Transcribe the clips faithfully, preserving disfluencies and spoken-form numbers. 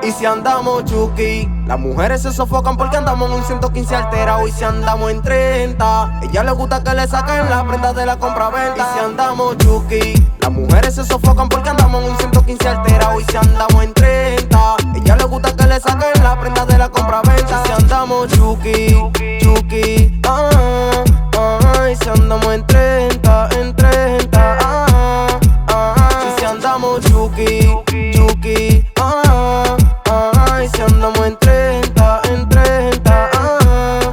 Y si andamos chuki, las mujeres se sofocan porque andamos en un ciento quince alterado. Y si andamos en treinta, ella le gusta que le saquen la prenda de la compra-venta. Y si andamos chuki, las mujeres se sofocan porque andamos en un ciento quince alterado. Y si andamos en treinta, ella le gusta que le saquen la prenda de la compra-venta. Y si andamos chuki, chuki, ah, ah, y si andamos en treinta, en treinta, ah, ah, y si andamos chuki, chuki, ah, ah, y si andamos en treinta, en treinta, ah,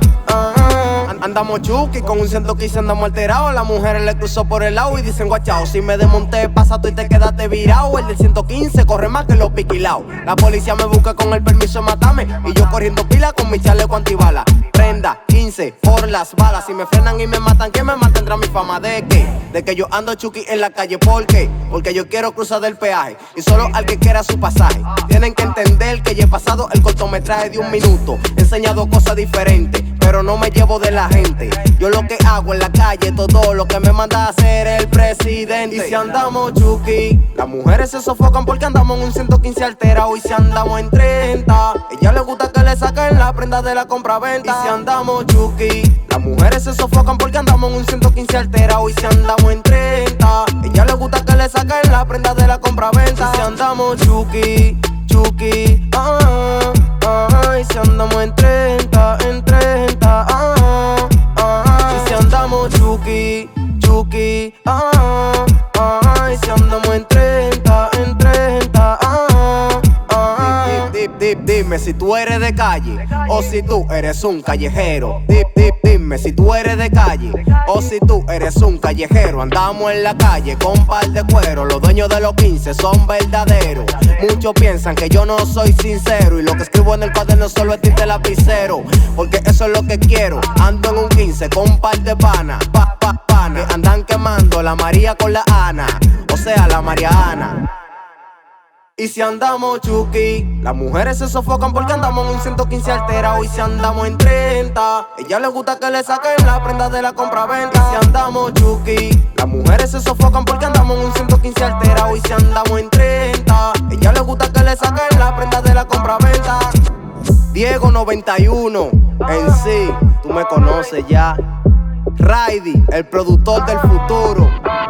ah, andamos chuki con un ciento quince, andamos alterados. Las mujeres le cruzó por el lado y dicen guachao. Si me desmonté, pasa tú y te quedaste virado. El del ciento quince corre más que los piquilaos. La policía me busca con el permiso de matarme y yo corriendo pila con mi chaleco antibala. Prenda quince por las balas. Si me frenan y me matan, ¿quién me mantendrá mi fama? ¿De qué? De que yo ando chuki en la calle. ¿Por qué? Porque yo quiero cruzar del peaje y solo al que quiera su pasaje. Tienen que entender que ya he pasado el cortometraje de un minuto. He enseñado cosas diferentes, pero no me llevo de la gente. Yo lo que hago en la calle, todo lo que me manda a hacer el presidente. Y si andamos chuki, las mujeres se sofocan porque andamos en un ciento quince alterado. Y si andamos en treinta, ella le gusta que le saquen la prenda de la compra-venta. Y si andamos chuki, las mujeres se sofocan porque andamos en un ciento quince alterado. Y si andamos en treinta, ella le gusta que le saquen la prenda de la compra-venta. Y si andamos chuki, chuki, ah, ah, y si andamos en treinta, en treinta, ah, ah, y si andamos chuki, chuki, ah, ah, y si andamos en treinta, en treinta, ah, ah. Dip, dip, dip, dime si tú eres de calle o si tú eres un callejero. Dip, dip, dime si tú eres de calle o si tú eres un callejero. Andamos en la calle con par de cuero. Los dueños de los quince son verdaderos. Muchos piensan que yo no soy sincero y lo que escribo en el cuaderno solo es tinte lapicero, porque eso es lo que quiero. Ando en un quince con par de pana, pa, pa, pana, que andan quemando la María con la Ana, o sea la Mariana. Y si andamos chuki, las mujeres se sofocan porque andamos en un ciento quince alterado. Y si andamos en treinta, ella le gusta que le saquen la prenda de la compra-venta. Y si andamos chuki, las mujeres se sofocan porque andamos en un ciento quince alterado. Y si andamos en treinta, ella le gusta que le saquen la prenda de la compra-venta. Diego noventa y uno, en sí, tú me conoces ya. Raidy, el productor del futuro.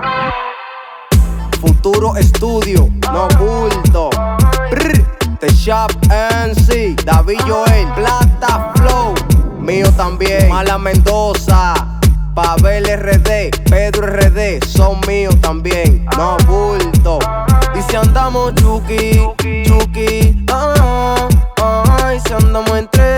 Futuro Studio, no bulto. Brr, The Shop M C, David Joel, Plata Flow, mío también. Mala Mendoza, Pavel R D, Pedro R D, son míos también, no bulto. Y si andamos chuki, chuki, ah, ah, y si andamos entre